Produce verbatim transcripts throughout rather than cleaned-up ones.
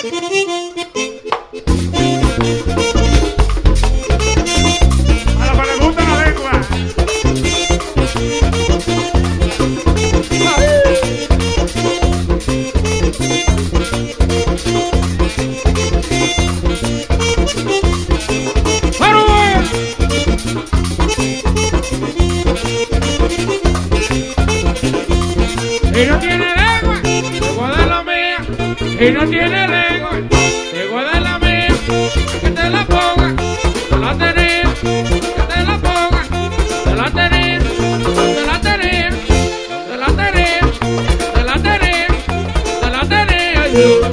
Y no tiene lengua, te guarda la mía. Y no tiene lengua, te guarda la mía. Que te la ponga, te la tenía. Que te la ponga, te la tenía. Te la tenía, te la tenía. Te la tenía, te la tenía yo.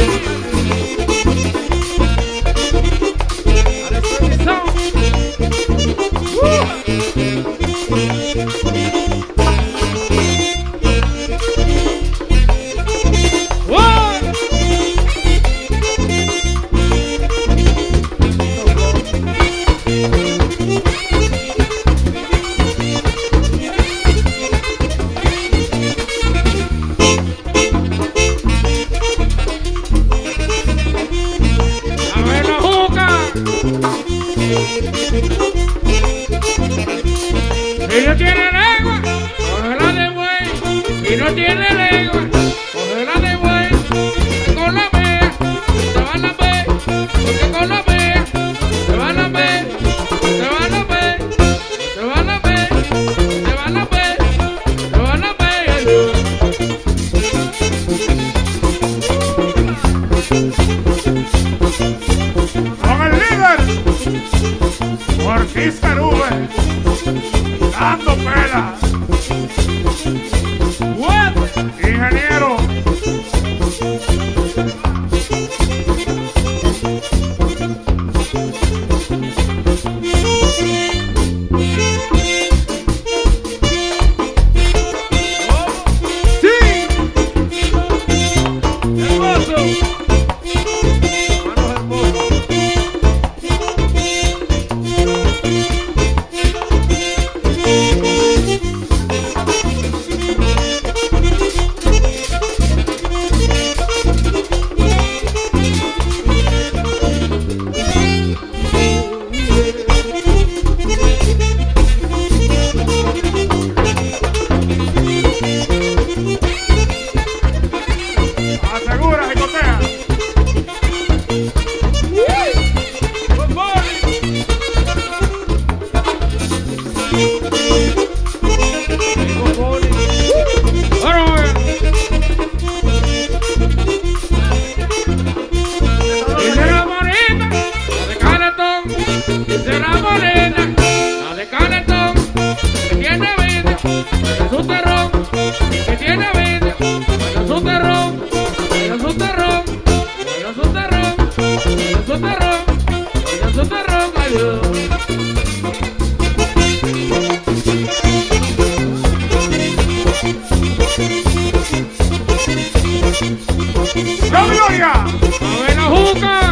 Y no tiene lengua, cógela de buey. Y no tiene lengua, cógela de buey. Con la mea, te van a ver. Porque con la mea, te van a ver. Te van a ver, te van a ver. Te van a ver, te van a ver. Con el líder, Ortiz Carube, dando pela. What? Ingeniero. Asegura, jicotea. ¡La Gloria! ¡A ver la juca!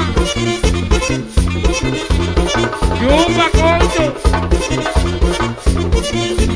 ¡Yumba, concho!